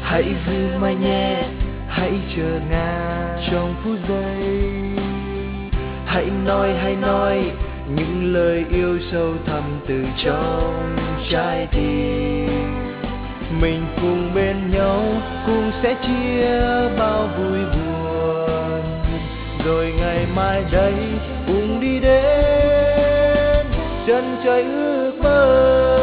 Hãy giữ mãi nhé, hãy chờ ngàn trong phút giây. Hãy nói những lời yêu sâu thẳm từ trong trái tim. Mình cùng bên nhau, cùng sẽ chia bao vui buồn. Rồi ngày mai đây cùng đi đến chân trời ước mơ.